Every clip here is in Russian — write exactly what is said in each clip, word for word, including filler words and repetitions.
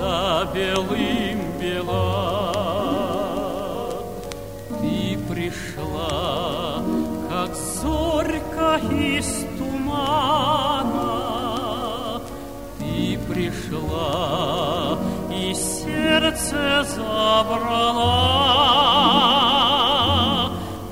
роса белым бела. Ты пришла, как зорька из тумана. Ты пришла и сердце забрала.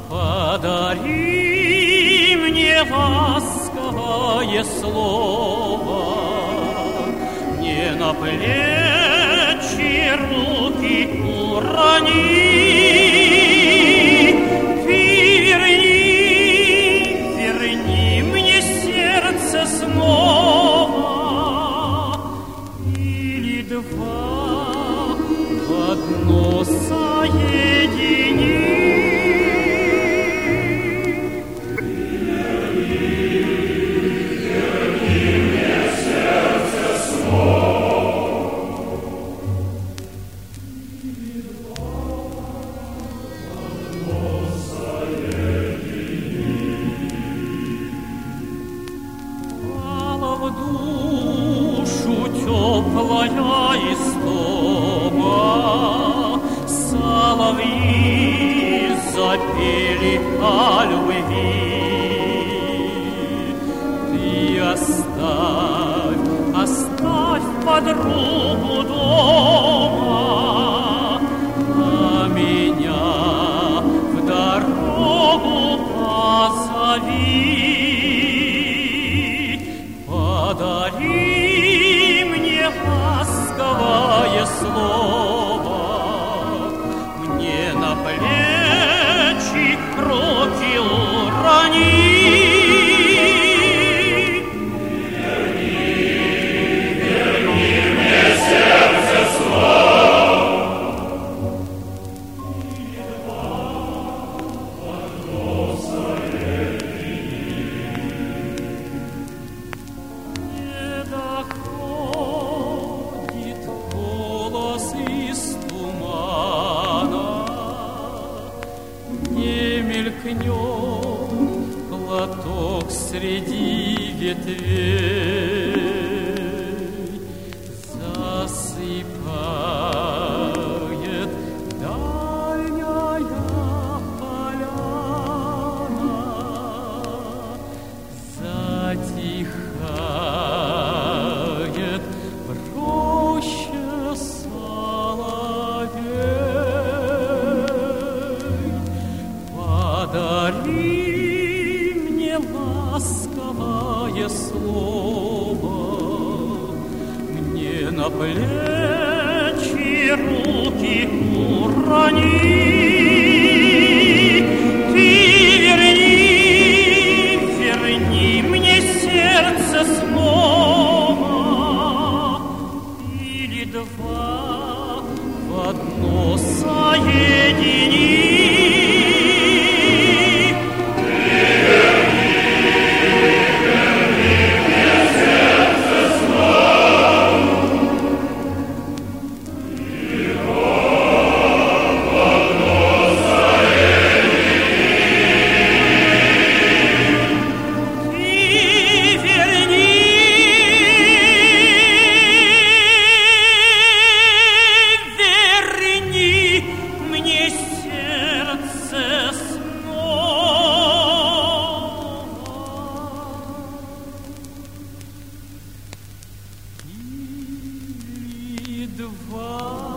Подари мне ласковое слово, не на плечи руки урони. Ты верни, верни мне сердце снова, или два в одно соедини. Теплая истома, соловьи запели о любви. Ты оставь, оставь подругу дома, а меня в дорогу позови. Подари ласковое слово, мне на плечи руки урони. Верни, верни мне сердце снова, и два в одно соедини. Не доходит голос из тумана, не мелькнет платок среди ветвей, засыпает дальняя поляна, затихает в роще соловей. Подари мне ласковое слово, мне на плечи руки урони. Ты верни, верни мне сердце снова, или два в одно соедини. Два